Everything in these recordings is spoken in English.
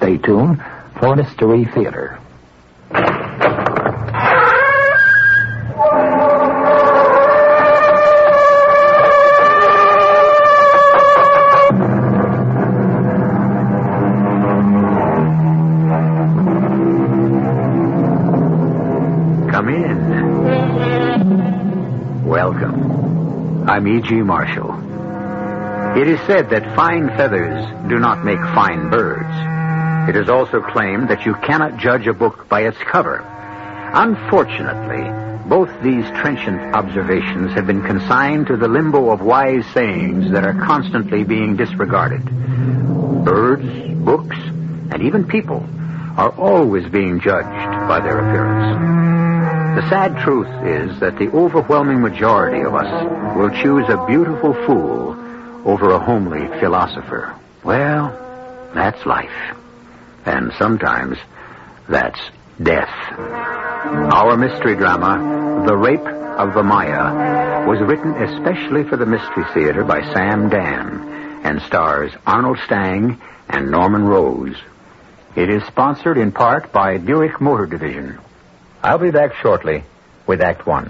Stay tuned for Mystery Theater. Come in. Welcome. I'm E.G. Marshall. It is said that fine feathers do not make fine birds. It is also claimed that you cannot judge a book by its cover. Unfortunately, both these trenchant observations have been consigned to the limbo of wise sayings that are constantly being disregarded. Birds, books, and even people are always being judged by their appearance. The sad truth is that the overwhelming majority of us will choose a beautiful fool over a homely philosopher. Well, that's life. And sometimes that's death. Our mystery drama, The Rape of the Maya, was written especially for the Mystery Theater by Sam Dan and stars Arnold Stang and Norman Rose. It is sponsored in part by Buick Motor Division. I'll be back shortly with Act One.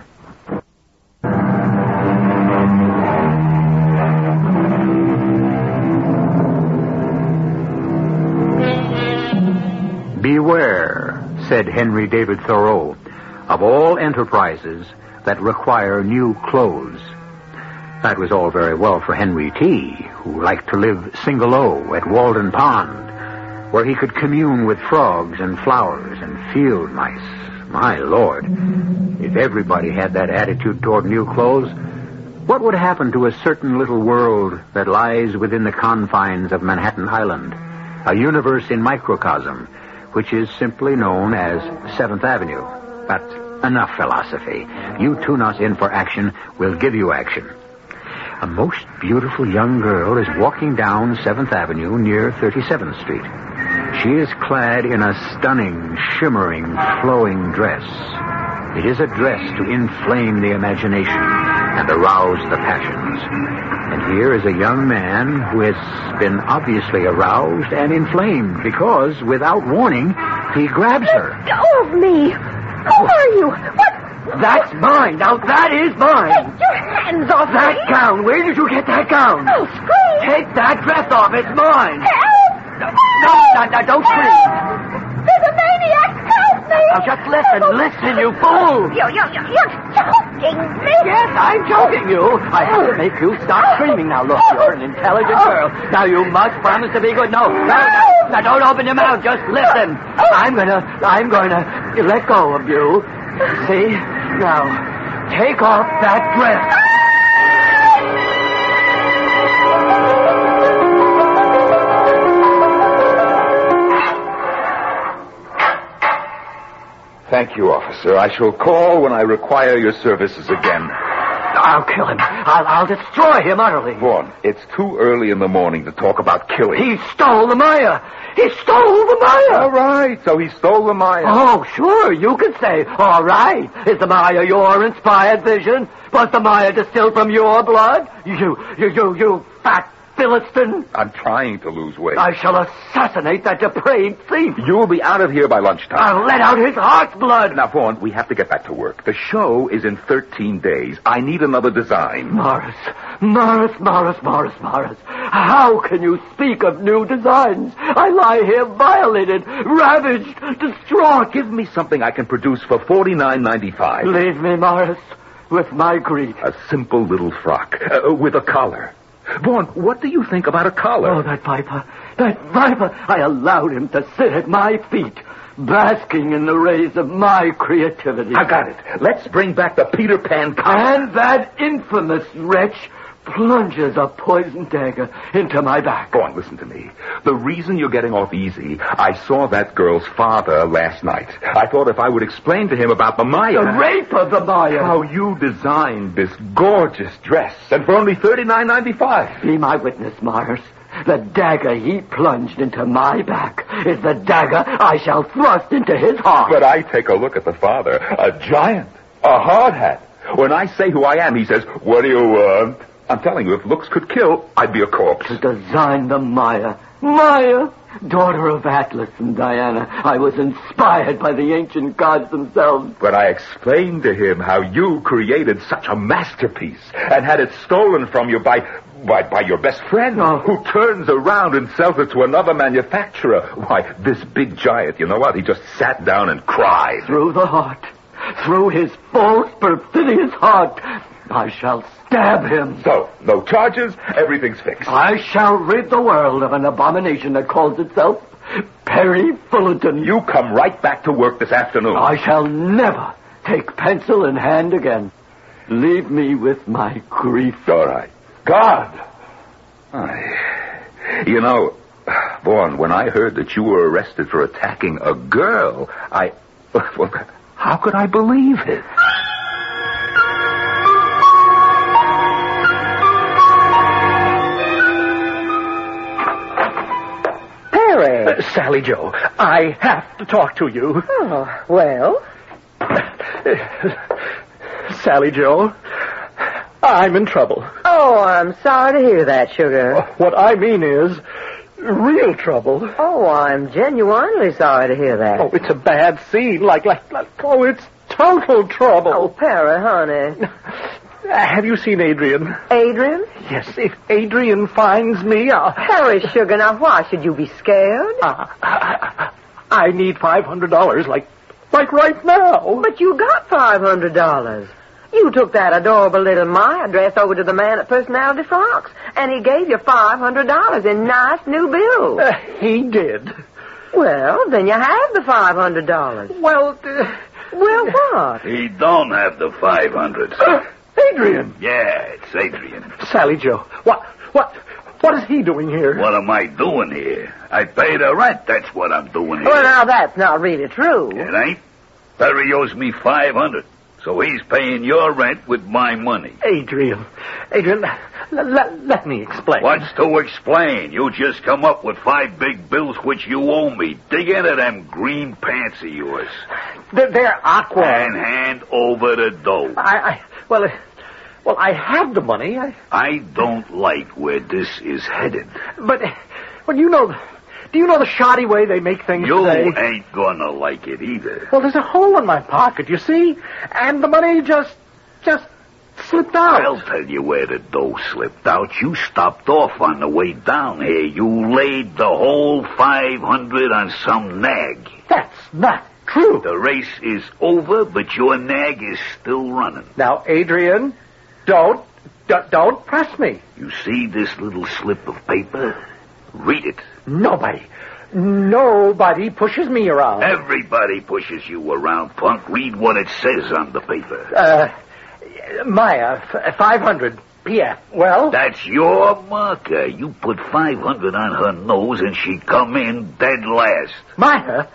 Beware, said Henry David Thoreau, of all enterprises that require new clothes. That was all very well for Henry T., who liked to live single-o at Walden Pond, where he could commune with frogs and flowers and field mice. My Lord, if everybody had that attitude toward new clothes, what would happen to a certain little world that lies within the confines of Manhattan Island, a universe in microcosm, which is simply known as 7th Avenue? But enough philosophy. You tune us in for action, we'll give you action. A most beautiful young girl is walking down 7th Avenue near 37th Street. She is clad in a stunning, shimmering, flowing dress. It is a dress to inflame the imagination and arouse the passions. And here is a young man who has been obviously aroused and inflamed because, without warning, he grabs her. Let go of me! Who are you? What? That's mine. Now that is mine. Take your hands off That me! gown. Where did you get that gown? I'll scream! Take that dress off. It's mine. Help! No, don't scream. There's a maniac! Help me! Now just listen, you fool. You're choking me! Yes, I'm choking you. I have to make you stop screaming. Now look, you're an intelligent girl. Now you must promise to be good. No, don't open your mouth. Just listen. I'm gonna let go of you. See? Now, take off that dress. Thank you, officer. I shall call when I require your services again. I'll kill him. I'll destroy him utterly. Vaughn, it's too early in the morning to talk about killing. He stole the Maya. He stole the Maya. All right, so he stole the Maya. Oh, sure, you can say, all right. Is the Maya your inspired vision? Was the Maya distilled from your blood? You fat Philistine. I'm trying to lose weight. I shall assassinate that depraved thief. You'll be out of here by lunchtime. I'll let out his heart's blood. Now, Vaughn, we have to get back to work. The show is in 13 days. I need another design. Morris. How can you speak of new designs? I lie here violated, ravaged, distraught. Give me something I can produce for $49.95. Leave me, Morris, with my grief. A simple little frock with a collar. Vaughn, what do you think about a collar? Oh, that viper. I allowed him to sit at my feet, basking in the rays of my creativity. I got it. Let's bring back the Peter Pan collar. And that infamous wretch plunges a poisoned dagger into my back. Vaughn, listen to me. The reason you're getting off easy, I saw that girl's father last night. I thought if I would explain to him about the Maya... The rape of the Maya. How you designed this gorgeous dress, and for only $39.95. Be my witness, Morris. The dagger he plunged into my back is the dagger I shall thrust into his heart. But I take a look at the father. A giant. A hard hat. When I say who I am, he says, "What do you want?" I'm telling you, if looks could kill, I'd be a corpse. To design the Maya. Maya? Daughter of Atlas and Diana, I was inspired by the ancient gods themselves. But I explained to him how you created such a masterpiece and had it stolen from you by your best friend, who turns around and sells it to another manufacturer. Why, this big giant, you know what? He just sat down and cried. Through the heart, through his false, perfidious heart, I shall stab him. So, no charges, everything's fixed. I shall rid the world of an abomination that calls itself Perry Fullerton. You come right back to work this afternoon. I shall never take pencil in hand again. Leave me with my grief. All right. God! You know, Vaughn, when I heard that you were arrested for attacking a girl, well, how could I believe it? Perry. Sally Joe, I have to talk to you. Oh, well? Sally Joe, I'm in trouble. Oh, I'm sorry to hear that, Sugar. What I mean is, real trouble. Oh, I'm genuinely sorry to hear that. Oh, it's a bad scene, oh, it's total trouble. Oh, Perry, honey. Have you seen Adrian? Adrian? Yes, if Adrian finds me, Perry, Sugar, now why should you be scared? I need $500, like right now. But you got $500. You took that adorable little Maya dress over to the man at Personality Frocks, and he gave you $500 in nice new bills. He did. Well, then you have the $500. Well, Well, what? He don't have the 500. Adrian. Yeah, it's Adrian. Sally Joe, what is he doing here? What am I doing here? I pay the rent, that's what I'm doing here. Well, now, that's not really true. It ain't? Perry owes me 500. So he's paying your rent with my money. Adrian, let me explain. What's to explain? You just come up with 5 big bills which you owe me. Dig into them green pants of yours. They're aqua. And hand over the dough. Well, I have the money. I don't like where this is headed. But do you know the shoddy way they make things You today? ain't gonna like it either. Well, there's a hole in my pocket, you see? And the money just slipped out. I'll tell you where the dough slipped out. You stopped off on the way down here. You laid the whole 500 on some nag. That's not true. The race is over, but your nag is still running. Now, Adrian, don't press me. You see this little slip of paper? Read it. Nobody pushes me around. Everybody pushes you around, punk. Read what it says on the paper. Maya, 500 PF. Well? That's your marker. You put 500 on her nose and she come in dead last. Maya,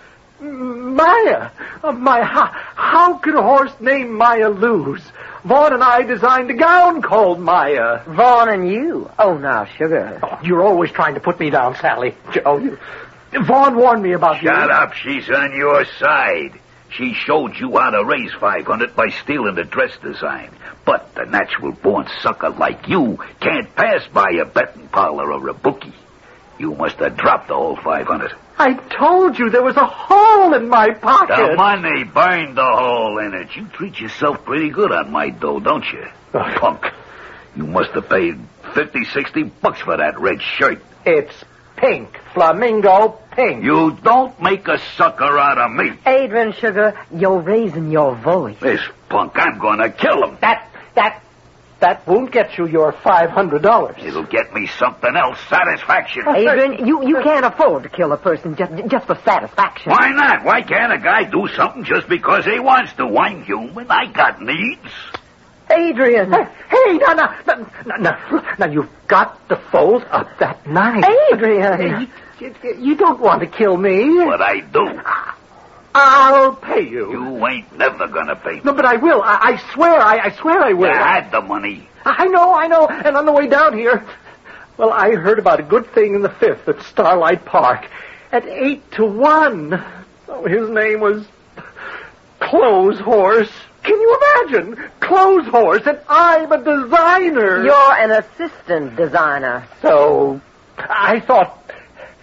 how could a horse named Maya lose? Vaughn and I designed a gown called Maya. Vaughn and you? Oh, now, Sugar. Oh, you're always trying to put me down, Sally. Vaughn warned me about you. Shut up. She's on your side. She showed you how to raise 500 by stealing the dress design. But the natural-born sucker like you can't pass by a betting parlor or a bookie. You must have dropped the whole 500. I told you there was a hole in my pocket. The money burned the hole in it. You treat yourself pretty good on my dough, don't you? Punk. You must have paid $50-$60 for that red shirt. It's pink. Flamingo pink. You don't make a sucker out of me. Adrian, Sugar, you're raising your voice. This punk, I'm gonna kill him. That won't get you your $500. It'll get me something else, satisfaction. Adrian, you can't afford to kill a person just for satisfaction. Why not? Why can't a guy do something just because he wants to? I'm human. I got needs. Adrian. Hey, now, you've got to fold up that knife. Adrian. You don't want to kill me. But I do. I'll pay you. You ain't never gonna pay me. No, but I will. I swear I will. You had the money. I know. And on the way down here, well, I heard about a good thing in the 5th at Starlight Park at 8-1. Oh, his name was Clothes Horse. Can you imagine? Clothes Horse, and I'm a designer. You're an assistant designer. So, I thought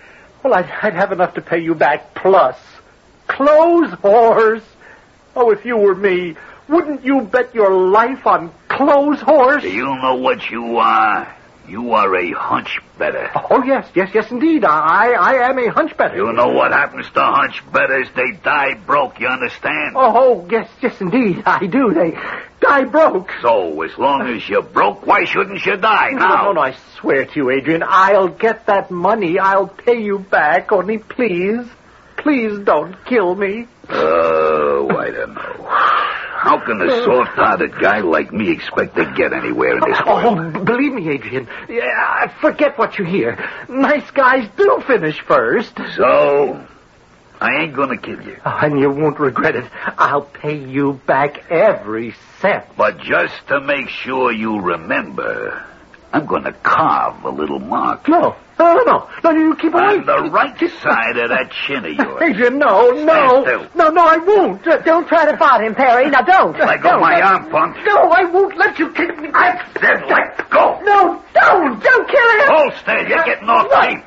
Well, I'd have enough to pay you back plus. Clothes horse. Oh, if you were me, wouldn't you bet your life on clothes horse? Do you know what you are? You are a hunch better. Oh, yes, indeed. I am a hunch better. You know what happens to hunch betters? They die broke, you understand? Oh, yes, indeed. I do. They die broke. So, as long as you're broke, why shouldn't you die now? No, I swear to you, Adrian, I'll get that money. I'll pay you back. Only please don't kill me. Oh, I don't know. How can a soft-hearted guy like me expect to get anywhere in this world? Oh, believe me, Adrian. Yeah, forget what you hear. Nice guys do finish first. So, I ain't gonna kill you. Oh, and you won't regret it. I'll pay you back every cent. But just to make sure you remember, I'm gonna carve a little mark. No, you keep away. On the right side of that chin of yours. Adrian, no, I won't. Don't try to fight him, Perry. Now, don't. Let go of my arm, punk. No, I won't let you kick me. I said let go. No, don't kill him. Hold still. You're getting off tape.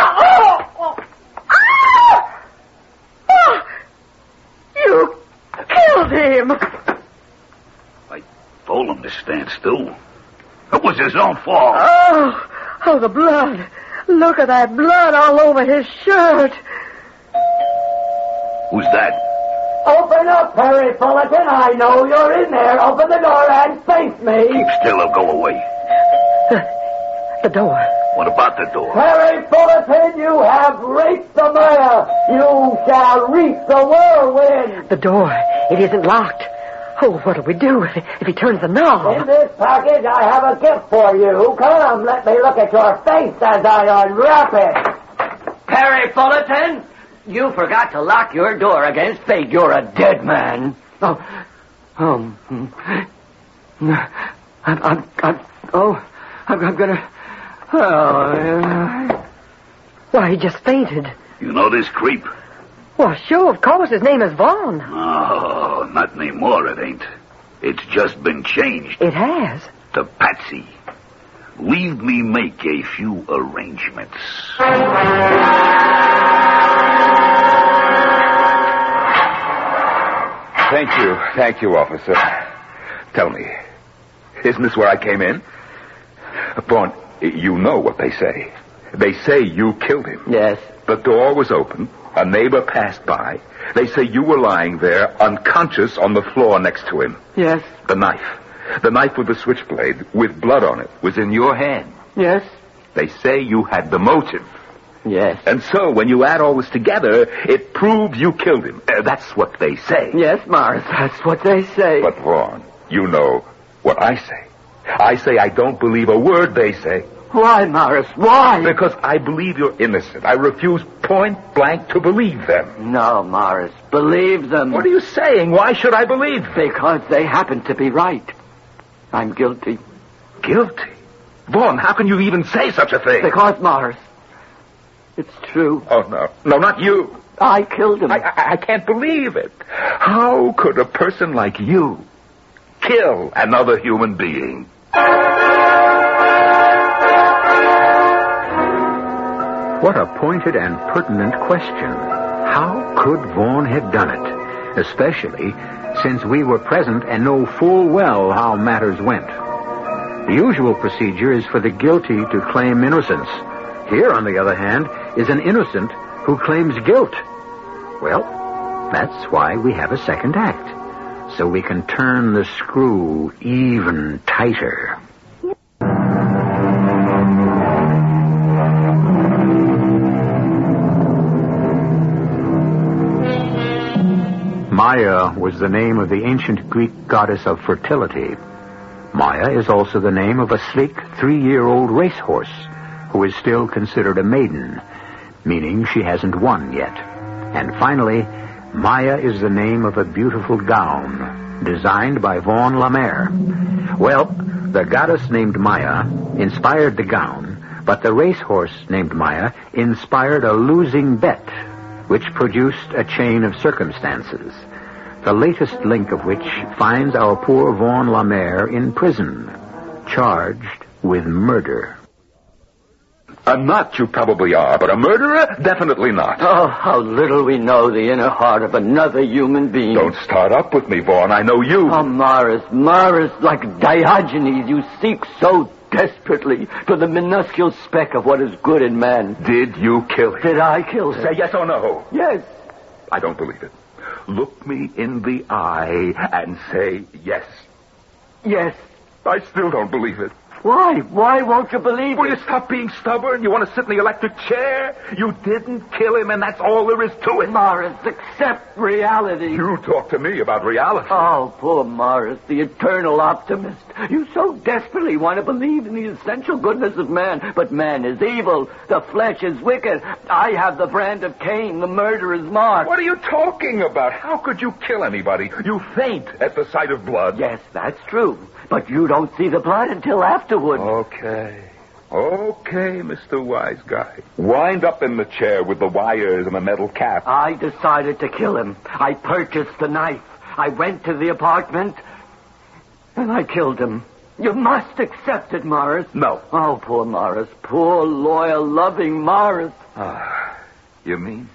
You killed him. I told him to stand still. It was his own fault. Oh, the blood. Look at that blood all over his shirt. Who's that? Open up, Perry Fullerton. I know you're in there. Open the door and face me. Keep still or go away. The door. What about the door? Perry Fullerton, you have reached the mire. You shall reach the whirlwind. The door. It isn't locked. Oh, what'll we do if he turns the knob? In this package, I have a gift for you. Come, let me look at your face as I unwrap it. Perry Fullerton, you forgot to lock your door against fate. You're a dead man. I'm gonna. Why, he just fainted. You know this creep? Well, sure, of course. His name is Vaughn. Oh, not anymore, it ain't. It's just been changed. It has. To Patsy. Leave me make a few arrangements. Thank you, officer. Tell me, isn't this where I came in? Vaughn, you know what they say. They say you killed him. Yes. The door was open. A neighbor passed by. They say you were lying there, unconscious, on the floor next to him. Yes. The knife with the switchblade, with blood on it, was in your hand. Yes. They say you had the motive. Yes. And so, when you add all this together, it proves you killed him. That's what they say. Yes, Morris, that's what they say. But, Vaughn, you know what I say. I say I don't believe a word they say. Why, Morris, why? Because I believe you're innocent. I refuse point blank to believe them. No, Morris, believe them. What are you saying? Why should I believe them? Because they happen to be right. I'm guilty. Guilty? Vaughn, how can you even say such a thing? Because, Morris, it's true. Oh, no. No, not you. I killed him. I can't believe it. How could a person like you kill another human being? What a pointed and pertinent question. How could Vaughn have done it? Especially since we were present and know full well how matters went. The usual procedure is for the guilty to claim innocence. Here, on the other hand, is an innocent who claims guilt. Well, that's why we have a second act, so we can turn the screw even tighter. Maya was the name of the ancient Greek goddess of fertility. Maya is also the name of a sleek 3-year-old racehorse who is still considered a maiden, meaning she hasn't won yet. And finally, Maya is the name of a beautiful gown designed by Vaughan Lemaire. Well, the goddess named Maya inspired the gown, but the racehorse named Maya inspired a losing bet, which produced a chain of circumstances, the latest link of which finds our poor Vaughan Lemaire in prison, charged with murder. A nut you probably are, but a murderer? Definitely not. Oh, how little we know the inner heart of another human being. Don't start up with me, Vaughn. I know you. Oh, Morris, like Diogenes, you seek so desperately for the minuscule speck of what is good in man. Did you kill him? Did I kill him? Say yes or no. Yes. I don't believe it. Look me in the eye and say yes. Yes. I still don't believe it. Why? Why won't you believe Will it? you stop being stubborn? You want to sit in the electric chair? You didn't kill him, and that's all there is to it. Morris, accept reality. You talk to me about reality. Oh, poor Morris, the eternal optimist. You so desperately want to believe in the essential goodness of man, but man is evil. The flesh is wicked. I have the brand of Cain, the murderer's mark. What are you talking about? How could you kill anybody? You faint at the sight of blood. Yes, that's true. But you don't see the blood until afterward. Okay, Mr. Wise Guy. Wind up in the chair with the wires and the metal cap. I decided to kill him. I purchased the knife. I went to the apartment, and I killed him. You must accept it, Morris. No. Oh, poor Morris. Poor, loyal, loving Morris. You mean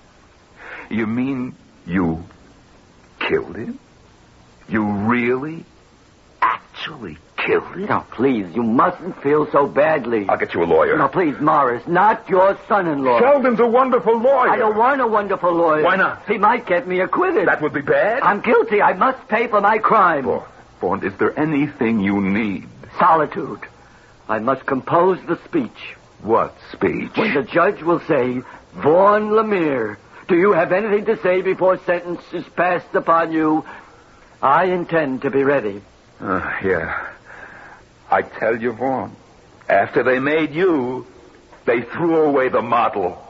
you killed him? You really, actually killed him? Now, please, you mustn't feel so badly. I'll get you a lawyer. Now, please, Morris, not your son-in-law. Sheldon's a wonderful lawyer. I don't want a wonderful lawyer. Why not? He might get me acquitted. That would be bad. I'm guilty. I must pay for my crime. Vaughn, is there anything you need? Solitude. I must compose the speech. What speech? When the judge will say, Vaughn Lemire, do you have anything to say before sentence is passed upon you? I intend to be ready. Yeah. I tell you, Vaughn, after they made you, they threw away the model.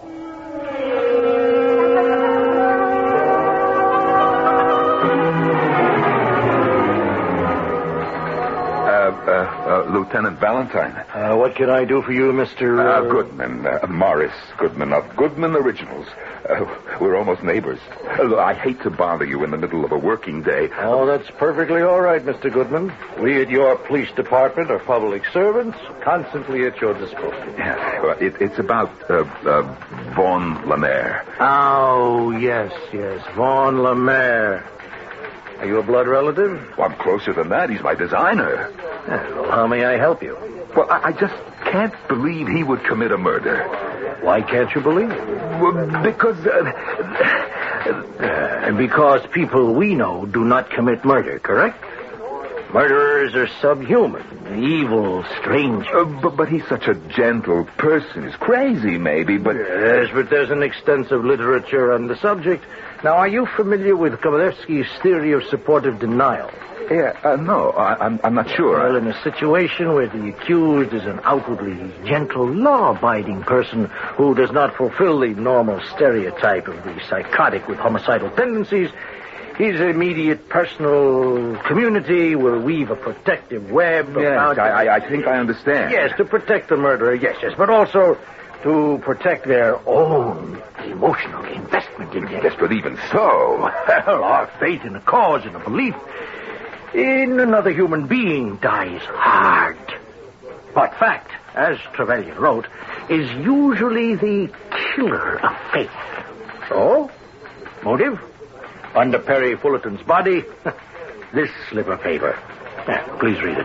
Lieutenant Valentine. What can I do for you, Mr. Goodman, Morris Goodman of Goodman Originals. We're almost neighbors. I hate to bother you in the middle of a working day. Oh, that's perfectly all right, Mr. Goodman. We at your police department are public servants, constantly at your disposal. Yeah, well, it's about Vaughn Lemire. Oh, yes. Vaughn Lemire. Are you a blood relative? Well, I'm closer than that. He's my designer. Well, how may I help you? Well, I just can't believe he would commit a murder. Why can't you believe it? Well, because... because people we know do not commit murder, correct? Murderers are subhuman, evil, strange. But he's such a gentle person. He's crazy, maybe, but... Yes, but there's an extensive literature on the subject. Now, are you familiar with Kovalevsky's theory of supportive denial? Yeah, no, I'm not sure. Well, in a situation where the accused is an outwardly gentle, law-abiding person who does not fulfill the normal stereotype of the psychotic with homicidal tendencies, his immediate personal community will weave a protective web Yes, I think I understand. Yes, to protect the murderer, yes, but also to protect their own emotional investment in him. Yes, but even so... Well, our faith in a cause and a belief in another human being dies hard. But fact, as Trevelyan wrote, is usually the killer of faith. So, motive? Under Perry Fullerton's body, this slip of paper. Please read it.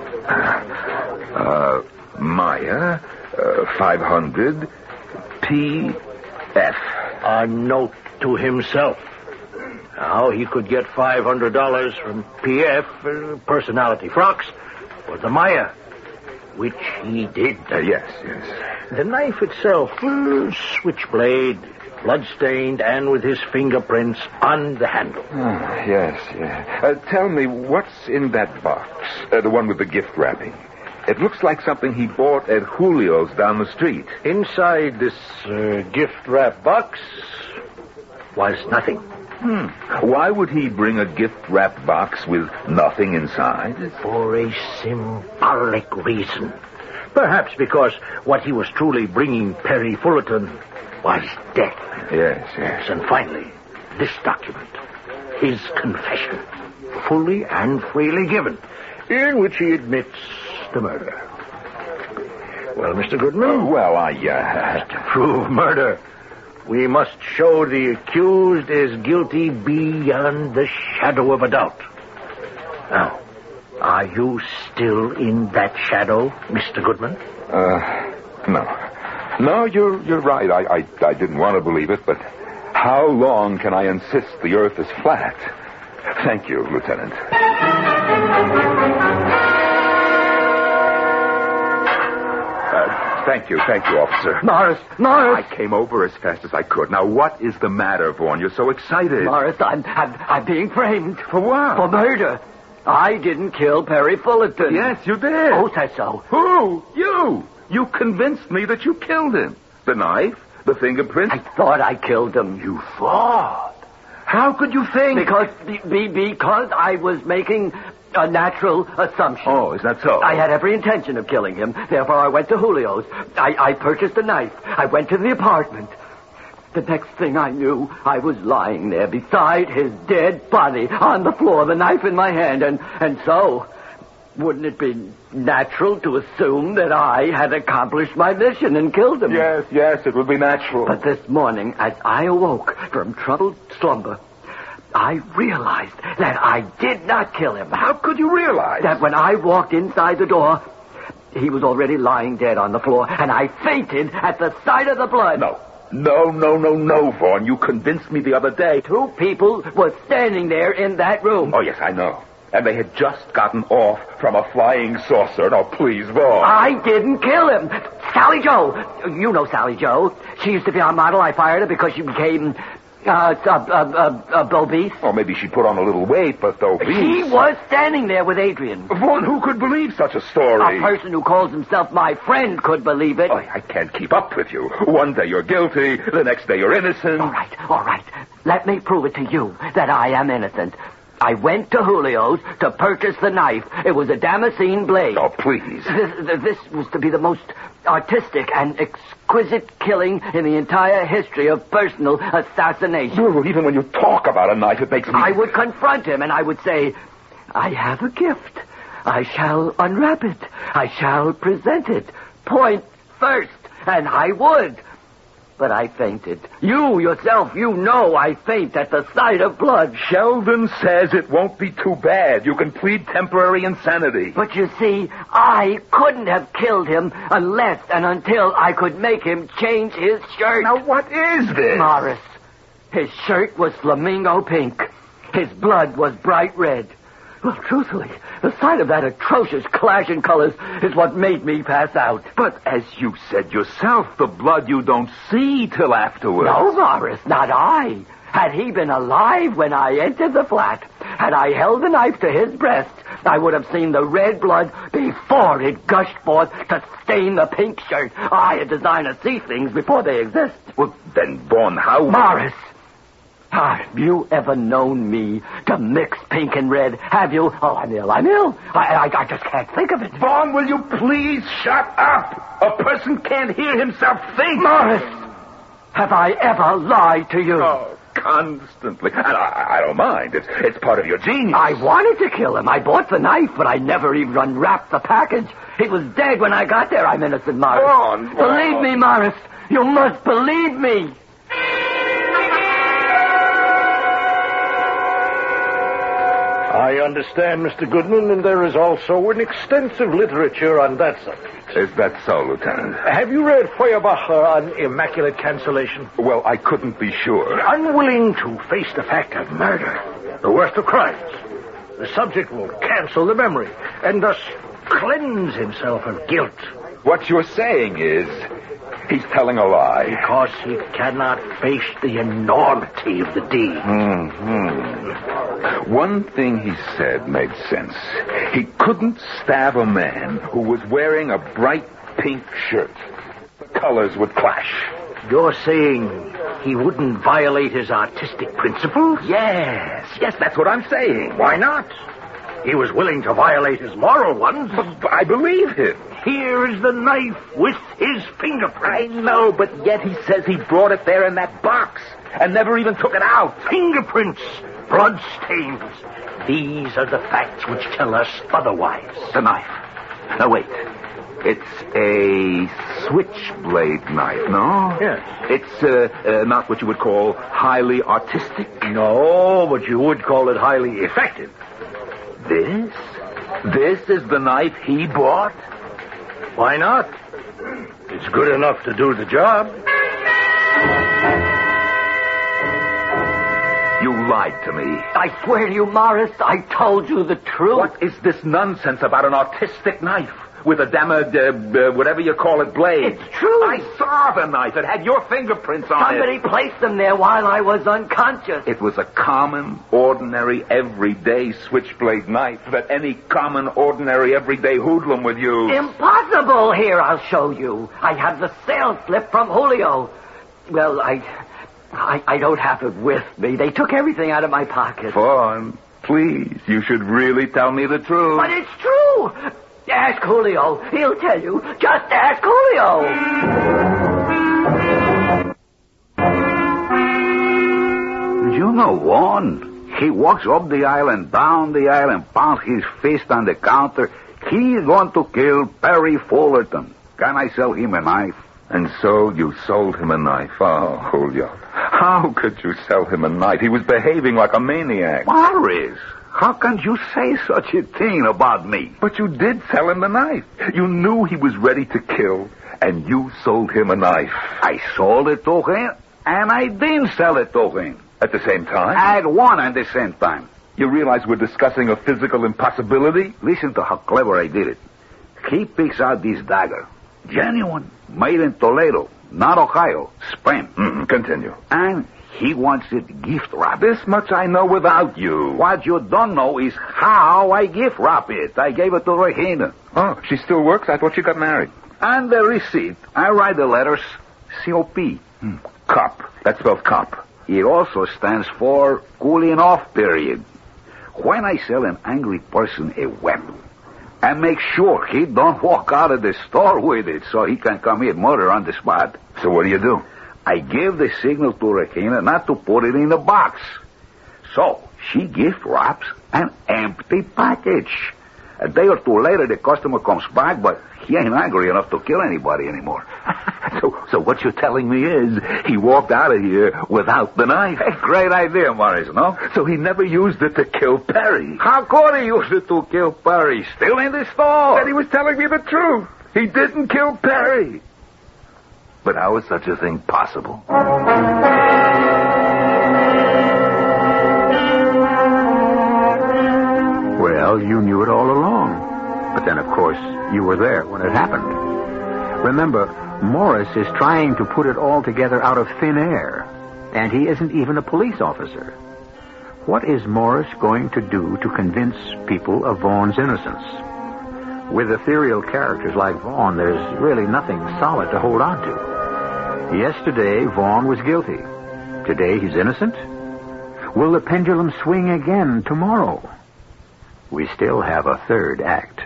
Maya, 500, P.F. A note to himself. Now, he could get $500 from P.F. Personality Frocks for the Maya, which he did. Yes. The knife itself, switchblade, blood-stained, and with his fingerprints on the handle. Yes. Tell me, what's in that box? The one with the gift wrapping. It looks like something he bought at Julio's down the street. Inside this gift-wrap box was nothing. Why would he bring a gift-wrapped box with nothing inside? For a symbolic reason. Perhaps because what he was truly bringing Perry Fullerton was death. Yes. And finally, this document, his confession, fully and freely given, in which he admits the murder. Well, Mr. Goodman? To prove murder, we must show the accused is guilty beyond the shadow of a doubt. Now, are you still in that shadow, Mr. Goodman? No. No, you're right. I didn't want to believe it, but how long can I insist the earth is flat? Thank you, Lieutenant. Thank you, officer. Morris! I came over as fast as I could. Now, what is the matter, Vaughn? You're so excited. Morris, I'm being framed. For what? For murder. I didn't kill Perry Fullerton. Yes, you did. Who said so? Who? You. You convinced me that you killed him. The knife, the fingerprints. I thought I killed him. You thought? How could you think? Because I was making a natural assumption. Oh, is that so? I had every intention of killing him. Therefore, I went to Julio's. I purchased a knife. I went to the apartment. The next thing I knew, I was lying there beside his dead body on the floor, the knife in my hand. And so, wouldn't it be natural to assume that I had accomplished my mission and killed him? Yes, it would be natural. But this morning, as I awoke from troubled slumber, I realized that I did not kill him. How could you realize? That when I walked inside the door, he was already lying dead on the floor, and I fainted at the sight of the blood. No, Vaughn. You convinced me the other day. 2 people were standing there in that room. Oh, yes, I know. And they had just gotten off from a flying saucer. Now, please, Vaughn. I didn't kill him. Sally Joe. You know Sally Joe. She used to be our model. I fired her because she became obese. Or maybe she put on a little weight, but obese. She was standing there with Adrian. Vaughn, who could believe such a story? A person who calls himself my friend could believe it. Oh, I can't keep up with you. One day you're guilty, the next day you're innocent. All right. Let me prove it to you that I am innocent. I went to Julio's to purchase the knife. It was a Damascene blade. Oh, please. This was to be the most artistic and exquisite killing in the entire history of personal assassination. Oh, even when you talk about a knife, it makes me... I would confront him and I would say, I have a gift. I shall unwrap it. I shall present it. Point first. And I would. But I fainted. You yourself, you know I faint at the sight of blood. Sheldon says it won't be too bad. You can plead temporary insanity. But you see, I couldn't have killed him unless and until I could make him change his shirt. Now, what is this? Morris, his shirt was flamingo pink. His blood was bright red. Well, truthfully, the sight of that atrocious clash in colors is what made me pass out. But as you said yourself, the blood you don't see till afterwards. No, Morris, not I. Had he been alive when I entered the flat, had I held the knife to his breast, I would have seen the red blood before it gushed forth to stain the pink shirt. I, a designer, see things before they exist. Well, then, Vaughn, how... Morris! Have you ever known me to mix pink and red? Have you? Oh, I'm ill. I just can't think of it. Vaughn, will you please shut up? A person can't hear himself think. Morris, have I ever lied to you? Oh, constantly. And I don't mind. It's part of your genius. I wanted to kill him. I bought the knife, but I never even unwrapped the package. He was dead when I got there. I'm innocent, Morris. Vaughn. Believe me, Morris. You must believe me. I understand, Mr. Goodman, and there is also an extensive literature on that subject. Is that so, Lieutenant? Have you read Feuerbacher on immaculate cancellation? Well, I couldn't be sure. Unwilling to face the fact of murder, the worst of crimes, the subject will cancel the memory and thus cleanse himself of guilt. What you're saying is he's telling a lie. Because he cannot face the enormity of the deed. Mm-hmm. One thing he said made sense. He couldn't stab a man who was wearing a bright pink shirt. The colors would clash. You're saying he wouldn't violate his artistic principles? Yes, that's what I'm saying. Why not? He was willing to violate his moral ones. But I believe him. Here is the knife with his fingerprint. I know, but yet he says he brought it there in that box and never even took it out. Fingerprints, blood stains. These are the facts which tell us otherwise. The knife. Now, wait. It's a switchblade knife, no? Yes. It's not what you would call highly artistic. No, but you would call it highly effective. This? This is the knife he bought? Why not? It's good enough to do the job. You lied to me. I swear to you, Morris, I told you the truth. What is this nonsense about an artistic knife with a damned, whatever you call it, blade? It's true. I saw the knife. It had your fingerprints on Somebody it. placed them there while I was unconscious. It was a common, ordinary, everyday switchblade knife that any common, ordinary, everyday hoodlum would use. Impossible. Here, I'll show you. I have the sales slip from Julio. Well, I don't have it with me. They took everything out of my pocket. Vaughn, please, you should really tell me the truth. But it's true. Ask Julio. He'll tell you. Just ask Julio. You know, Vaughn, he walks up the aisle and down the aisle and pounds his fist on the counter. He's going to kill Perry Fullerton. Can I sell him a knife? And so you sold him a knife. Oh, Julio. How could you sell him a knife? He was behaving like a maniac. Morris, how can you say such a thing about me? But you did sell him the knife. You knew he was ready to kill, and you sold him a knife. I sold it to him, and I didn't sell it to him. At the same time? At one at the same time. You realize we're discussing a physical impossibility? Listen to how clever I did it. He picks out this dagger. Genuine. Made in Toledo, not Ohio. Spain. Continue. And he wants it gift wrapped. This much I know without you. What you don't know is how I gift wrap it. I gave it to Regina. Oh, she still works? I thought she got married. And the receipt, I write the letters C-O-P. Cop. That spells cop. It also stands for cooling off period. When I sell an angry person a weapon, I make sure he don't walk out of the store with it so he can commit murder on the spot. So what do? I give the signal to Regina not to put it in the box. So she gift wraps an empty package. A day or two later, the customer comes back, but he ain't angry enough to kill anybody anymore. So what you're telling me is he walked out of here without the knife. A great idea, Morris, no? So he never used it to kill Perry. How could he use it to kill Perry? Still in the store. Then he was telling me the truth. He didn't kill Perry. But how is such a thing possible? Well, you knew it all along. But then, of course, you were there when it happened. Remember, Morris is trying to put it all together out of thin air, and he isn't even a police officer. What is Morris going to do to convince people of Vaughn's innocence? With ethereal characters like Vaughn, there's really nothing solid to hold on to. Yesterday, Vaughn was guilty. Today, he's innocent. Will the pendulum swing again tomorrow? We still have a third act.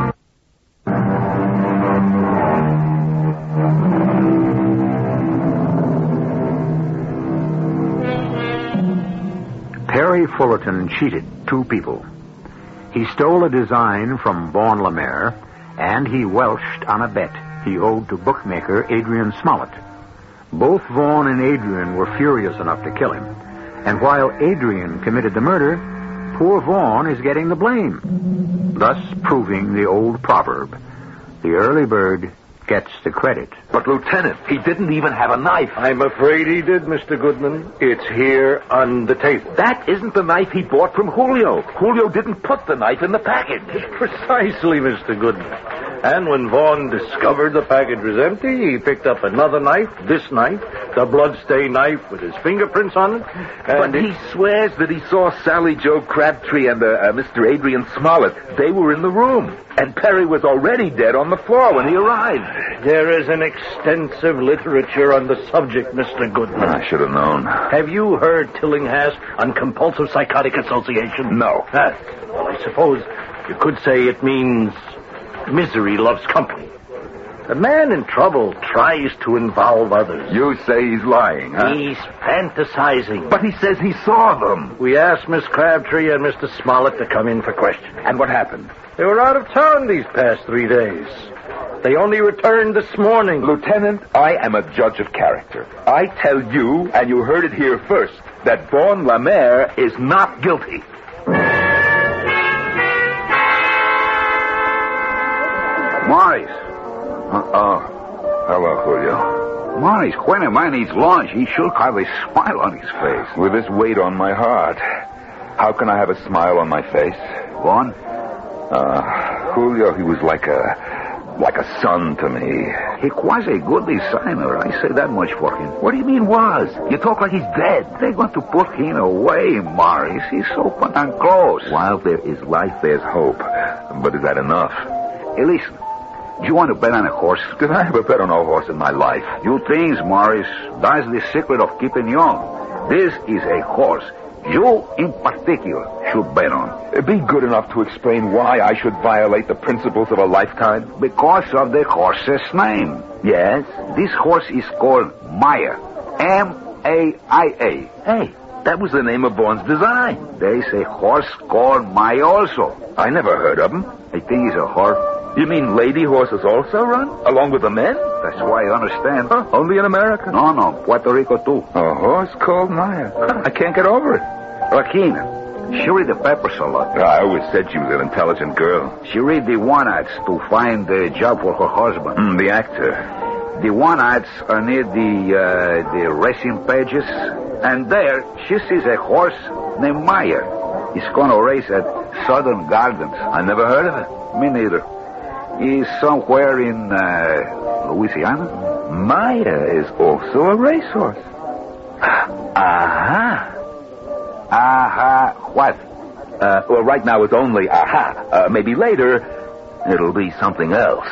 Perry Fullerton cheated two people. He stole a design from Vaughn Lemaire, and he welched on a bet he owed to bookmaker Adrian Smollett. Both Vaughn and Adrian were furious enough to kill him, and while Adrian committed the murder, poor Vaughn is getting the blame, thus proving the old proverb, the early bird gets the credit. But, Lieutenant, he didn't even have a knife. I'm afraid he did, Mr. Goodman. It's here on the table. That isn't the knife he bought from Julio. Julio didn't put the knife in the package. Precisely, Mr. Goodman. And when Vaughn discovered the package was empty, he picked up another knife, this knife, the bloodstained knife with his fingerprints on it. But he swears that he saw Sally Joe Crabtree and Mr. Adrian Smollett. They were in the room, and Perry was already dead on the floor when he arrived. There is an extensive literature on the subject, Mr. Goodman. I should have known. Have you heard Tillinghast on compulsive psychotic association? No. Well, I suppose you could say it means misery loves company. A man in trouble tries to involve others. You say he's lying, huh? He's fantasizing. But he says he saw them. We asked Miss Crabtree and Mr. Smollett to come in for questioning. And what happened? They were out of town these past 3 days. They only returned this morning. Lieutenant, I am a judge of character. I tell you, and you heard it here first, that Vaughn Lemaire is not guilty. Morris. Hello, Julio. Morris, when a man eats lunch, he should have a smile on his face. With this weight on my heart, how can I have a smile on my face? Vaughn? Julio, he was like a son to me. He was a good designer. I say that much for him. What do you mean was? You talk like he's dead. They're going to put him away, Morris. He's so and close. While there is life, there's hope. But is that enough? Hey, listen. Do you want to bet on a horse? Did I ever bet on a horse in my life? You things, Morris. That's the secret of keeping young. This is a horse you, in particular, should bet on. Be good enough to explain why I should violate the principles of a lifetime. Because of the horse's name. Yes? This horse is called Maya. M-A-I-A. Hey, that was the name of Vaughn's design. There's a horse called Maya also. I never heard of him. I think he's a horse. You mean lady horses also run? Along with the men? That's why I understand. Huh? Only in America? No, Puerto Rico too. A horse called Maya. I can't get over it. Joaquin, she read the papers a lot. I always said she was an intelligent girl. She read the one ads to find a job for her husband. The actor. The one ads are near the racing pages. And there, she sees a horse named Maya. He's going to race at Southern Gardens. I never heard of it. Me neither. He's somewhere in Louisiana. Maya is also a racehorse. Aha. Aha, what? Well, right now it's only aha. Maybe later, it'll be something else.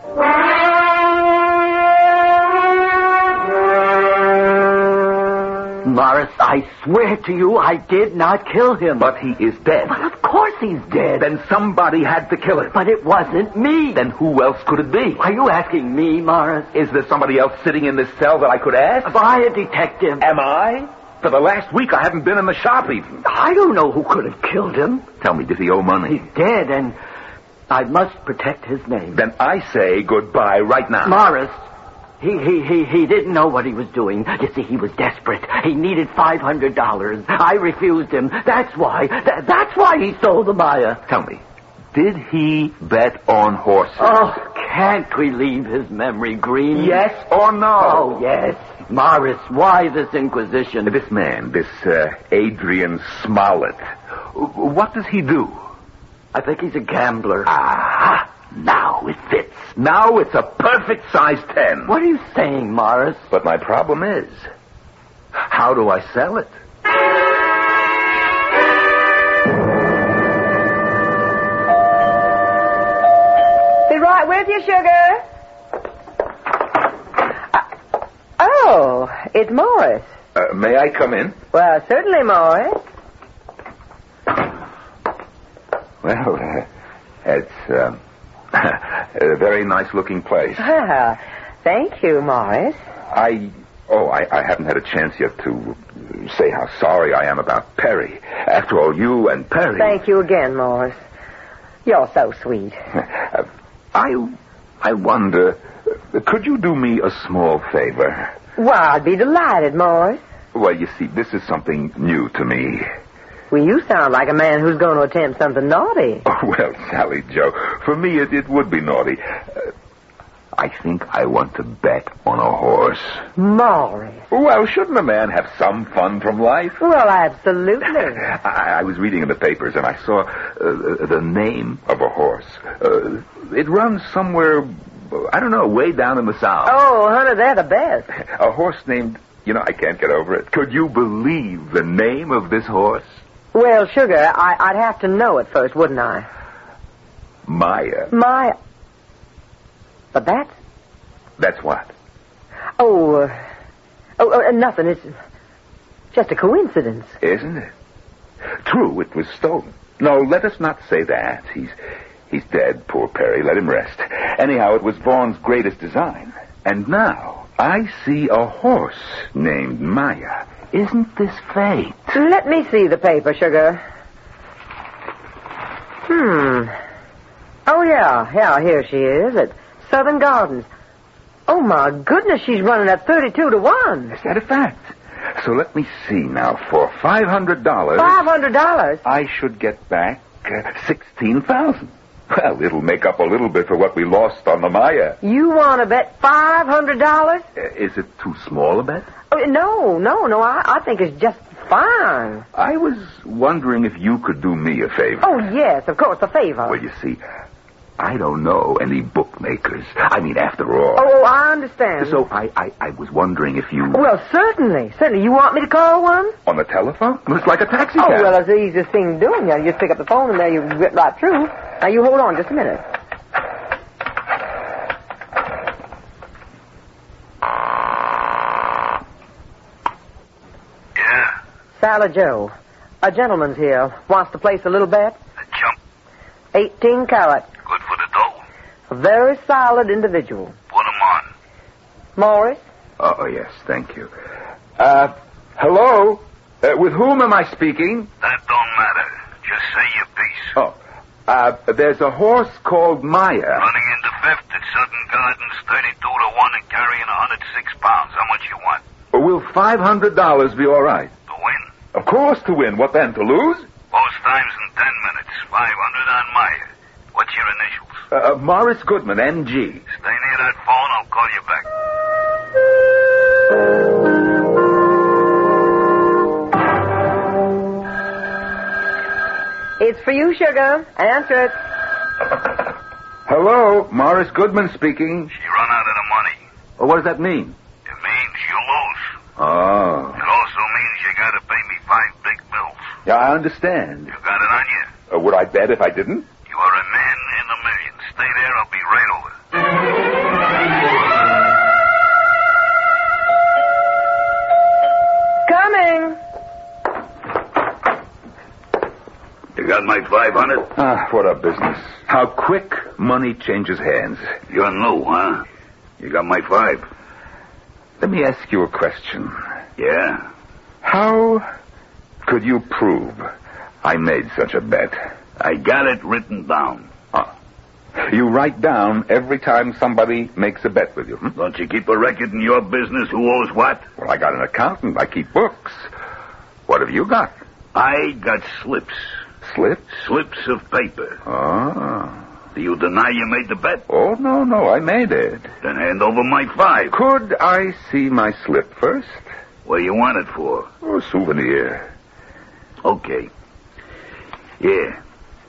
Morris, I swear to you, I did not kill him. But he is dead. But of course he's dead. Then somebody had to kill him. But it wasn't me. Then who else could it be? Are you asking me, Morris? Is there somebody else sitting in this cell that I could ask? By a detective. Am I? For the last week, I haven't been in the shop even. I don't know who could have killed him. Tell me, does he owe money? He's dead, and I must protect his name. Then I say goodbye right now. Morris, he didn't know what he was doing. You see, he was desperate. He needed $500. I refused him. That's why. That's why he stole the Maya. Tell me, did he bet on horses? Oh, can't we leave his memory green? Yes or no? Oh, yes. Morris, why this inquisition? This man, this Adrian Smollett, what does he do? I think he's a gambler. Ah, now it fits. Now it's a perfect size 10. What are you saying, Morris? But my problem is, how do I sell it? Be right with you, sugar. Oh, it's Morris. May I come in? Well, certainly, Morris. Well, it's a very nice-looking place. Well, thank you, Morris. I haven't had a chance yet to say how sorry I am about Perry. After all, you and Perry... Thank you again, Morris. You're so sweet. I wonder, could you do me a small favor? Well, I'd be delighted, Morris. Well, you see, this is something new to me. Well, you sound like a man who's going to attempt something naughty. Oh, well, Sally Joe, for me it would be naughty. I think I want to bet on a horse. Morris. Well, shouldn't a man have some fun from life? Well, absolutely. I was reading in the papers and I saw the name of a horse. It runs somewhere, I don't know, way down in the south. Oh, honey, they're the best. A horse named, I can't get over it. Could you believe the name of this horse? Well, sugar, I'd have to know it first, wouldn't I? Maya. Maya. But that's... That's what? Nothing. It's just a coincidence. Isn't it? True, it was stolen. No, let us not say that. He's dead, poor Perry. Let him rest. Anyhow, it was Vaughn's greatest design. And now, I see a horse named Maya. Isn't this fate? Let me see the paper, sugar. Oh, yeah, here she is. At Southern Gardens. Oh, my goodness, she's running at 32 to 1. Is that a fact? So let me see now. For $500... $500? I should get back $16,000. Well, it'll make up a little bit for what we lost on the Maya. You want to bet $500? Is it too small a bet? Oh, no. I think it's just fine. I was wondering if you could do me a favor. Oh, yes, of course, a favor. Well, you see, I don't know any bookmakers. I mean, after all. Oh, I understand. So I was wondering if you... Well, certainly. You want me to call one? On the telephone? It's like a taxi Oh, cab. well, it's the easiest thing doing. You just pick up the phone and there you get right through. Now, you hold on just a minute. Yeah, Sally Joe. A gentleman's here. Wants to place a little bet. a jump. 18 carat. Good for the dough. A very solid individual. Put 'em on. Morris? Oh, yes, thank you. Hello? With whom am I speaking? That don't matter. Just say your piece. Oh, there's a horse called Maya. Running into fifth at Southern Gardens, 32 to 1 and carrying 106 pounds. How much you want? Will $500 be all right? To win? Of course to win. What then, to lose? Both times in 10 minutes. 500 on Maya. What's your initials? Morris Goodman, M.G. Stay near that phone. I'll call you back. It's for you, sugar. Answer it. Hello, Morris Goodman speaking. She run out of the money. Well, what does that mean? It means you lose. Oh. It also means you gotta pay me 5 big bills. Yeah, I understand. You got it on you? Would I bet if I didn't? You are a man in a million. Stay there. I'll be right over. Coming. You got my 500? What a business. How quick money changes hands. You're new, huh? You got my 5? Let me ask you a question. Yeah? How could you prove I made such a bet? I got it written down. You write down every time somebody makes a bet with you. Don't you keep a record in your business who owes what? Well, I got an accountant. I keep books. What have you got? I got slips. Slips? Slips of paper. Oh. Do you deny you made the bet? Oh, no, I made it. Then hand over my 5. Could I see my slip first? What do you want it for? Oh, a souvenir. Okay. Yeah.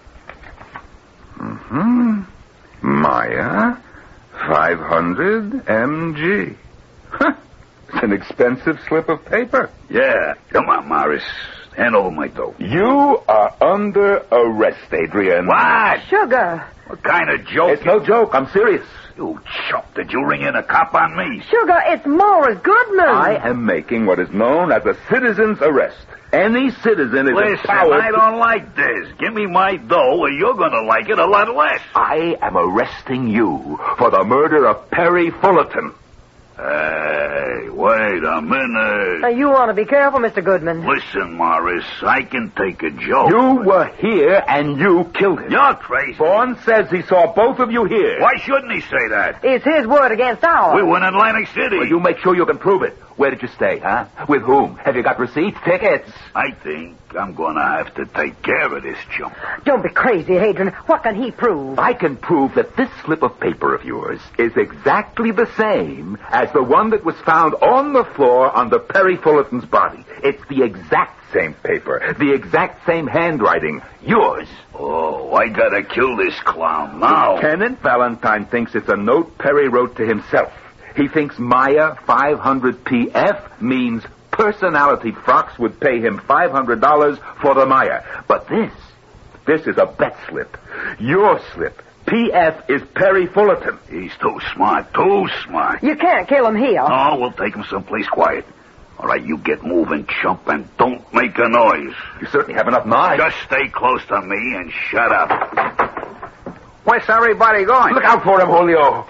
Mm-hmm. Maya, 500 MG. Huh. It's an expensive slip of paper. Yeah. Come on, Morris. Hand over my dough. You are under arrest, Adrian. What? Sugar. What kind of joke? It's no joke. I'm serious. You chump. Did you ring in a cop on me? Sugar, it's Morris Goodman. I am making what is known as a citizen's arrest. Any citizen is Listen, empowered... I don't like this. Give me my dough or you're going to like it a lot less. I am arresting you for the murder of Perry Fullerton. Hey, wait a minute. Now, you want to be careful, Mr. Goodman. Listen, Morris, I can take a joke. You were here and you killed him. You're crazy. Vaughn says he saw both of you here. Why shouldn't he say that? It's his word against ours. We were in Atlantic City. Well, you make sure you can prove it. Where did you stay, huh? With whom? Have you got receipts, tickets? I think I'm going to have to take care of this chump. Don't be crazy, Hadrian. What can he prove? I can prove that this slip of paper of yours is exactly the same as the one that was found on the floor under Perry Fullerton's body. It's the exact same paper, the exact same handwriting. Yours. Oh, I got to kill this clown now. Lieutenant Valentine thinks it's a note Perry wrote to himself. He thinks Maya 500 PF means Personality Frocks would pay him $500 for the Maya. But this is a bet slip. Your slip. PF is Perry Fullerton. He's too smart, too smart. You can't kill him here. No, we'll take him someplace quiet. All right, you get moving, chump, and don't make a noise. You certainly have enough mind. Just stay close to me and shut up. Where's everybody going? Look out for him, Julio.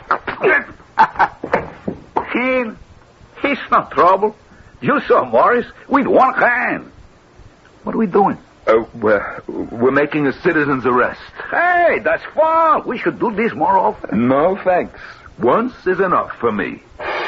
He's no trouble. You saw Morris with one hand. What are we doing? We're making a citizen's arrest. Hey, that's fun. We should do this more often. No, thanks. Once is enough for me.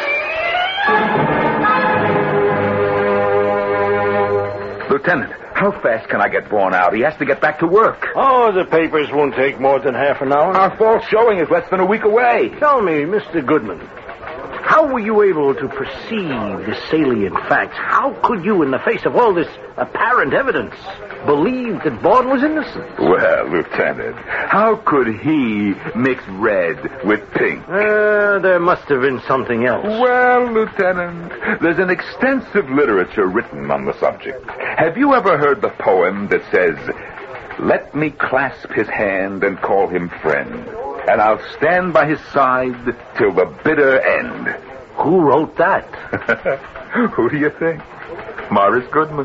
Lieutenant, how fast can I get Vaughn out? He has to get back to work. Oh, the papers won't take more than half an hour. Our fall showing is less than a week away. Tell me, Mr. Goodman, how were you able to perceive the salient facts? How could you, in the face of all this apparent evidence, believe that Vaughn was innocent? Well, Lieutenant, how could he mix red with pink? There must have been something else. Well, Lieutenant, there's an extensive literature written on the subject. Have you ever heard the poem that says, "Let me clasp his hand and call him friend, and I'll stand by his side till the bitter end"? Who wrote that? Who do you think? Morris Goodman.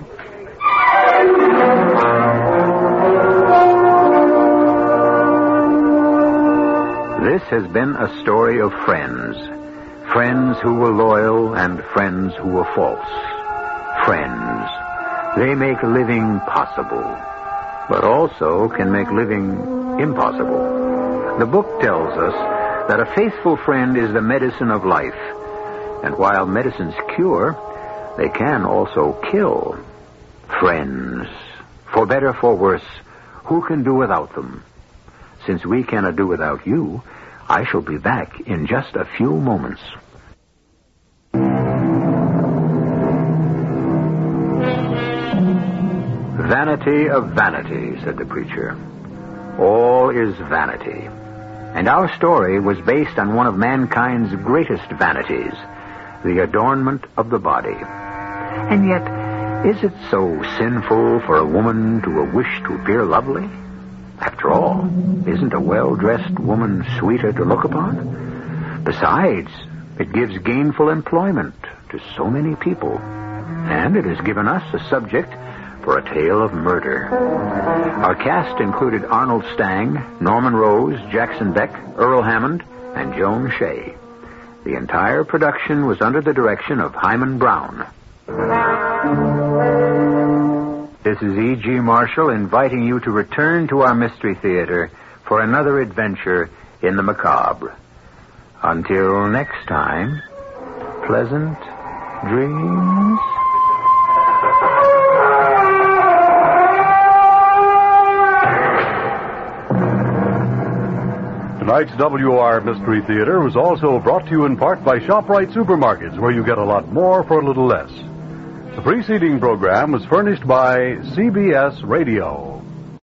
This has been a story of friends. Friends who were loyal and friends who were false. Friends. They make living possible, but also can make living impossible. The book tells us that a faithful friend is the medicine of life. And while medicines cure, they can also kill. Friends. For better, for worse, who can do without them? Since we cannot do without you, I shall be back in just a few moments. Vanity of vanity, said the preacher. All is vanity. And our story was based on one of mankind's greatest vanities, the adornment of the body. And yet, is it so sinful for a woman to wish to appear lovely? After all, isn't a well-dressed woman sweeter to look upon? Besides, it gives gainful employment to so many people. And it has given us a subject for a tale of murder. Our cast included Arnold Stang, Norman Rose, Jackson Beck, Earl Hammond, and Joan Shea. The entire production was under the direction of Hyman Brown. This is E.G. Marshall inviting you to return to our Mystery Theater for another adventure in the macabre. Until next time, pleasant dreams. Tonight's WR Mystery Theater was also brought to you in part by ShopRite Supermarkets, where you get a lot more for a little less. The preceding program was furnished by CBS Radio.